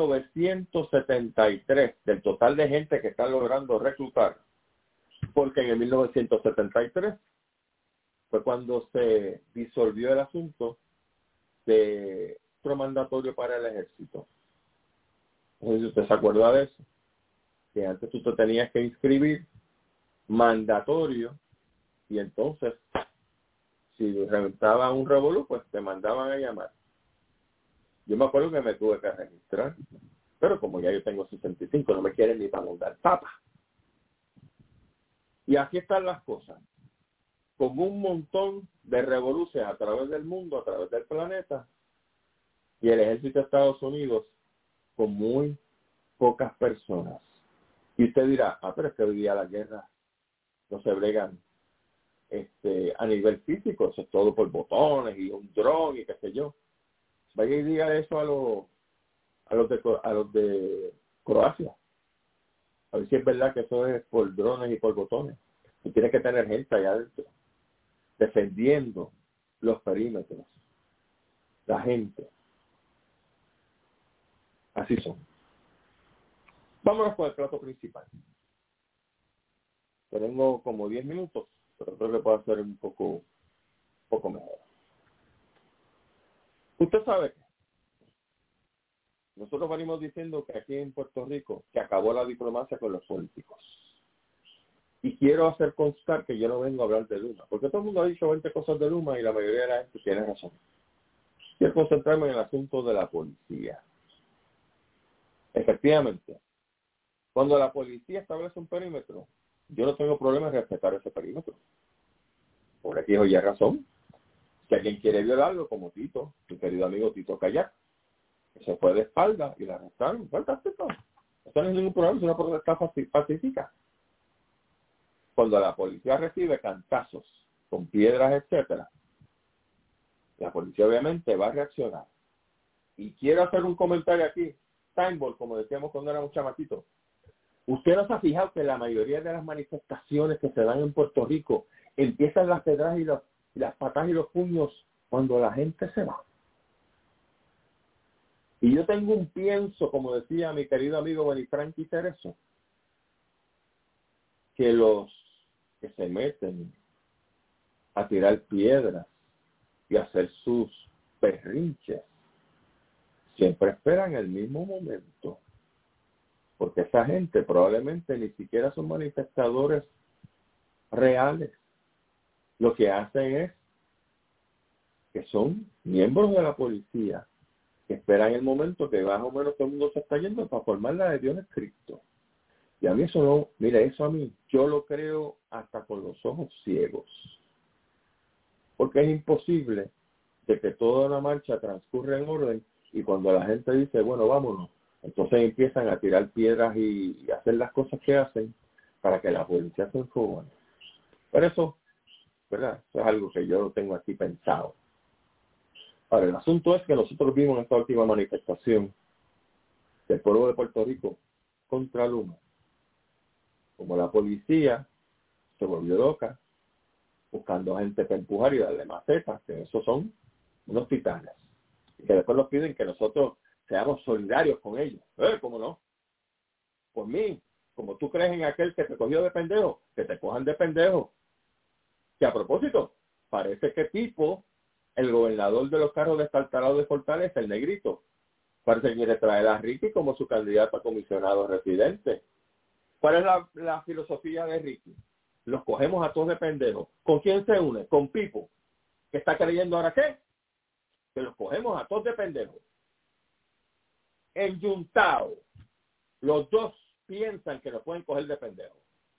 1973, del total de gente que están logrando reclutar. Porque en el 1973 fue cuando se disolvió el asunto de otro mandatorio para el ejército. No sé si usted se acuerda de eso, que antes tú te tenías que inscribir mandatorio y entonces si reventaba un revolú, pues te mandaban a llamar. Yo me acuerdo que me tuve que registrar, pero como ya yo tengo 65, no me quieren ni para mandar papa. Y así están las cosas, con un montón de revoluciones a través del mundo, a través del planeta, y el ejército de Estados Unidos con muy pocas personas. Y usted dirá, pero es que hoy día la guerra no se bregan a nivel físico, eso es todo por botones y un dron y qué sé yo. Vaya y diga eso a los de Croacia. A ver si es verdad que eso es por drones y por botones. Y tiene que tener gente allá adentro defendiendo los perímetros. La gente. Así son. Vámonos con el plato principal. Tengo como 10 minutos, pero creo que puedo hacer un poco mejor. Usted sabe que nosotros venimos diciendo que aquí en Puerto Rico que acabó la diplomacia con los políticos. Y quiero hacer constar que yo no vengo a hablar de Luma, porque todo el mundo ha dicho 20 cosas de Luma y la mayoría de la gente tiene razón. Quiero concentrarme en el asunto de la policía. Efectivamente, cuando la policía establece un perímetro, yo no tengo problema en respetar ese perímetro. Por aquí oye razón. Si alguien quiere violarlo, como Tito, mi querido amigo Tito Kayak, se fue de espalda y la arrestaron. Fantástico. Eso no es ningún problema, es una protesta pacífica. Cuando la policía recibe cantazos con piedras, etcétera, la policía obviamente va a reaccionar. Y quiero hacer un comentario aquí. Timeball, como decíamos cuando éramos chamaquitos. ¿Usted no se ha fijado que la mayoría de las manifestaciones que se dan en Puerto Rico empiezan las pedras y las patas y los puños cuando la gente se va? Y yo tengo un pienso, como decía mi querido amigo Benifranqui Cerezo, que los que se meten a tirar piedras y a hacer sus berrinches siempre esperan el mismo momento, porque esa gente probablemente ni siquiera son manifestadores reales. Lo que hacen es que son miembros de la policía que esperan el momento que más o menos todo el mundo se está yendo para formar la de Dios en Cristo. Y a mí eso no, mira, eso a mí, yo lo creo hasta con los ojos ciegos. Porque es imposible de que toda una marcha transcurra en orden y cuando la gente dice, bueno, vámonos, entonces empiezan a tirar piedras y hacer las cosas que hacen para que la policía se enfoque. Pero eso, ¿verdad? Eso es algo que yo tengo aquí pensado. Ahora, el asunto es que nosotros vimos en esta última manifestación del pueblo de Puerto Rico contra Luma, como la policía se volvió loca, buscando gente para empujar y darle macetas, que esos son unos titanes. Y que después nos piden que nosotros seamos solidarios con ellos. ¿Cómo no? Por mí, como tú crees en aquel que te cogió de pendejo, que te cojan de pendejo. Que a propósito, parece que tipo, el gobernador de los carros destartalados de Fortaleza, el negrito, parece que quiere traer a Ricky como su candidato a comisionado residente. ¿Cuál es la filosofía de Ricky? Los cogemos a todos de pendejos. ¿Con quién se une? Con Pipo, que está creyendo ahora qué, que los cogemos a todos de pendejos. Enyuntado. Los dos piensan que nos pueden coger de pendejos.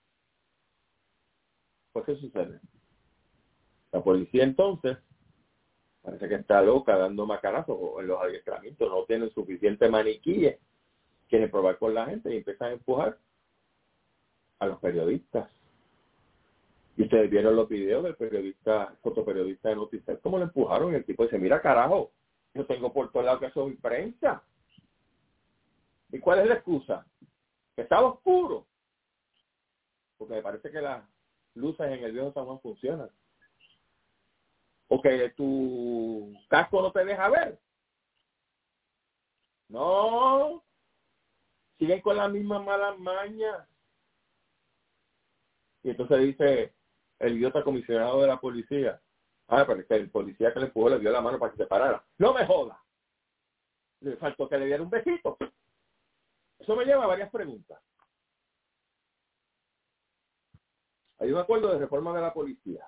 Pues, ¿qué sucede? La policía entonces parece que está loca dando macanazos en los adiestramientos, no tienen suficiente maniquíes, quieren probar con la gente y empiezan a empujar a los periodistas. Y ustedes vieron los videos del fotoperiodista de Noticias, cómo le empujaron, y el tipo dice, mira carajo, yo tengo por todos lados que soy prensa. ¿Y cuál es la excusa? Que estaba oscuro. Porque me parece que las luces en el viejo San Juan funcionan. O que tu casco no te deja ver. No. Siguen con las mismas malas mañas. Y entonces dice el idiota comisionado de la policía. Pero es que el policía que le empujó le dio la mano para que se parara. No me joda. Le faltó que le diera un besito. Eso me lleva a varias preguntas. Hay un acuerdo de reforma de la policía.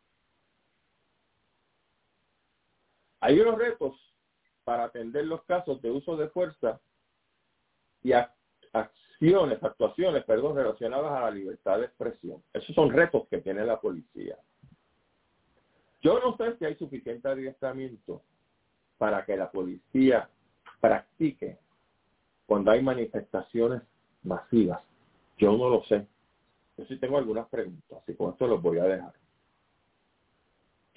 Hay unos retos para atender los casos de uso de fuerza y actuaciones, relacionadas a la libertad de expresión. Esos son retos que tiene la policía. Yo no sé si hay suficiente adiestramiento para que la policía practique cuando hay manifestaciones masivas. Yo no lo sé. Yo sí tengo algunas preguntas y con esto los voy a dejar.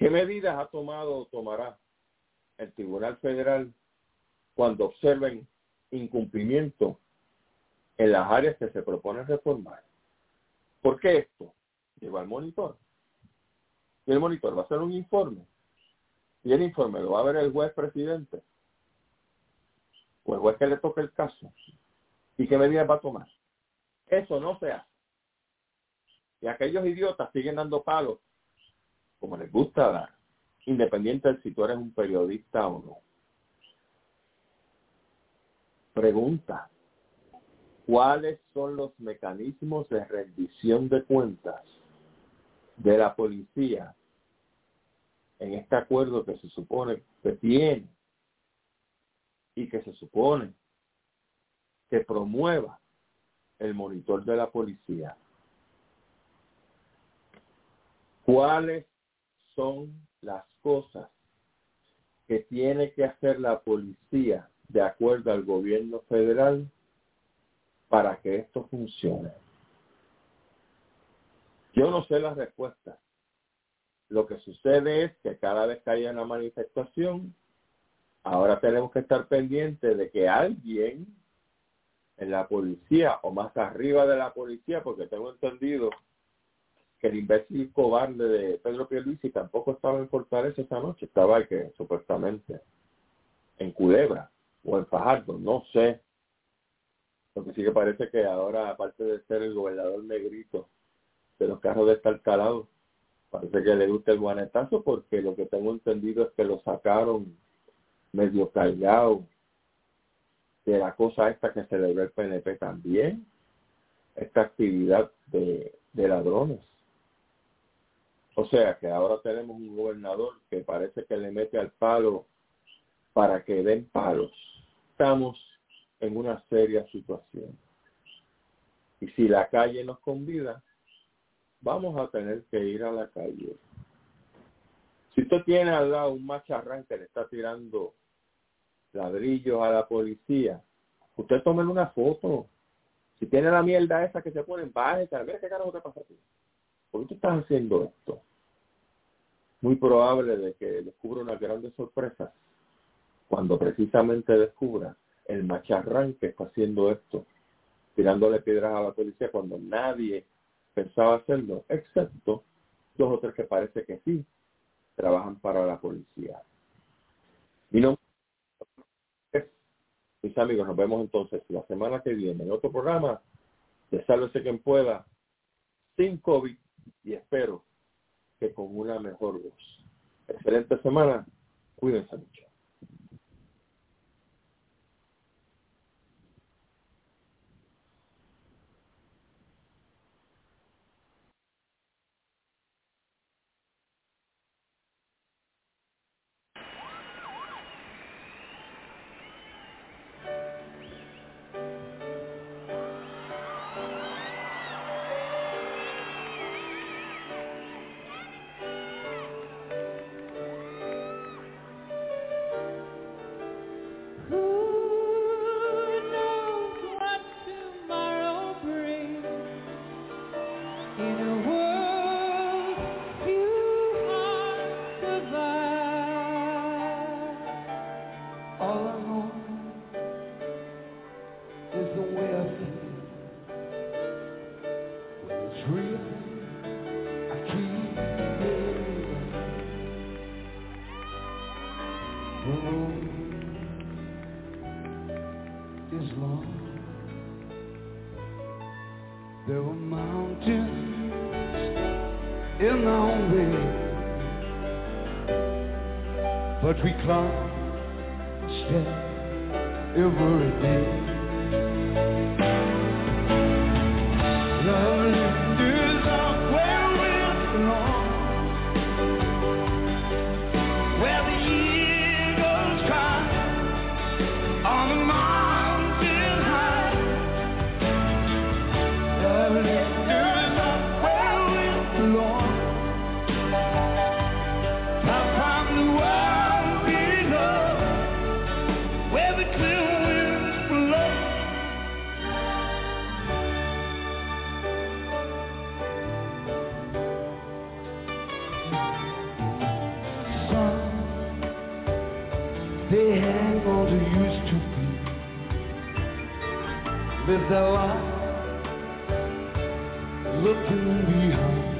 ¿Qué medidas ha tomado o tomará el Tribunal Federal cuando observen incumplimiento en las áreas que se propone reformar? ¿Por qué esto? Lleva al monitor. Y el monitor va a hacer un informe. Y el informe lo va a ver el juez presidente o el juez que le toque el caso. ¿Y qué medidas va a tomar? Eso no se hace. Y aquellos idiotas siguen dando palos como les gusta dar, independiente de si tú eres un periodista o no. Pregunta: ¿cuáles son los mecanismos de rendición de cuentas de la policía en este acuerdo que se supone que tiene y que se supone que promueva el monitor de la policía? ¿Cuáles son las cosas que tiene que hacer la policía de acuerdo al gobierno federal para que esto funcione? Yo no sé las respuestas. Lo que sucede es que cada vez que haya una manifestación, ahora tenemos que estar pendientes de que alguien en la policía o más arriba de la policía, porque tengo entendido que el imbécil cobarde de Pedro Pierluisi tampoco estaba en Fortaleza esa noche, estaba que supuestamente en Culebra o en Fajardo, no sé. Lo que sí que parece que ahora, aparte de ser el gobernador negrito de los carros de Estarcalado, parece que le gusta el guanetazo, porque lo que tengo entendido es que lo sacaron medio cargado de la cosa esta que celebró el PNP también, esta actividad de ladrones. O sea que ahora tenemos un gobernador que parece que le mete al palo para que den palos. Estamos en una seria situación. Y si la calle nos convida, vamos a tener que ir a la calle. Si usted tiene al lado un macharrán que le está tirando ladrillos a la policía, usted tome una foto. Si tiene la mierda esa que se ponen, bájese, mira qué carajo te pasa a ti. ¿Por qué tú estás haciendo esto? Muy probable de que descubra unas grandes sorpresas cuando precisamente descubra el macharrán que está haciendo esto, tirándole piedras a la policía cuando nadie pensaba hacerlo, excepto 2 o 3 que parece que sí trabajan para la policía. Mi nombre es, mis amigos, nos vemos entonces la semana que viene en otro programa de Sálvese quien pueda, sin COVID, y espero que con una mejor voz. Excelente semana, cuídense mucho. There were mountains in our way, but we climbed a step every day. Love is up where we belong, where the eagles cry on the mountain high. Love is up where we belong, up from the world below, where the clear winds blow. is a life looking behind.